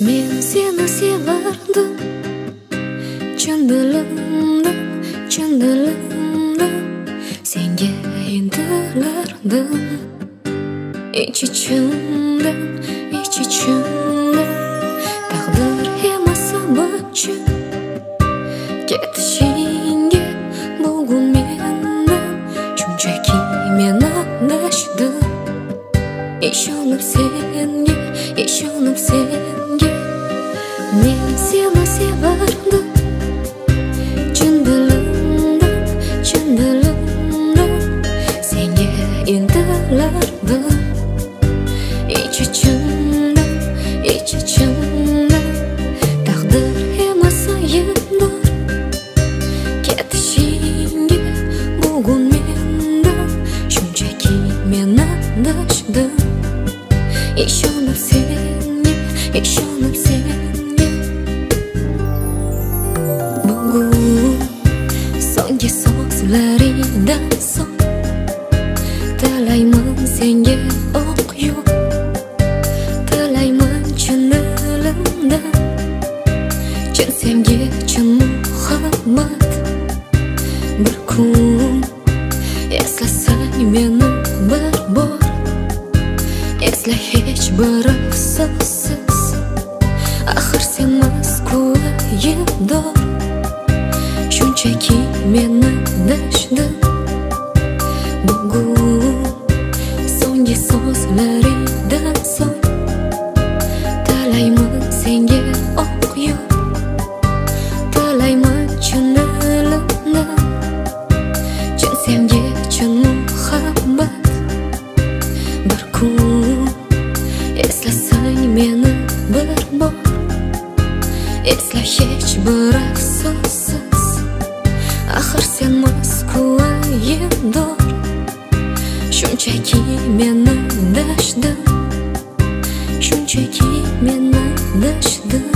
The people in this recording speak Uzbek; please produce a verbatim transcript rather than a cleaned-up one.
Men seni sevardim, chin dilimdan, chin dilimdan senga intilardim. Ich-ichimdan, ich-ichimdan taqdir emas sababchi ketishingga bugun mendan shunchaki men adashdim. Ishonib senga, ishonib senga men seni sevardim, chin dilimdan, chin dilimdan senga intilardim. Ich-ichimdan, ich-ichimdan taqdir emas ayibdir ketishingga bugun mendan shunchaki men adashdim. Ishonib senga, ishonib senga bugun so'nggi so'zlaringdan so'ng tilayman senga o'q yo'q, tilayman chin dilimdan, chin sevgi, chin muhabbat. Bir kun eslasang meni bir bor, esla hech bir afsossiz. Axir senmas ko'yimdor, shunchaki men adashdim. Bugun so'nggi so'zlaringdan so'ng tilayman senga o'q yo'q, tilayman chin dilimdan, chin sevgi, chin muhabbat. Bir kun eslasang meni bir bor, esla hech bir afsossiz. Axir senmas ko'yimdor, shunchaki men adashdim, shunchaki men adashdim.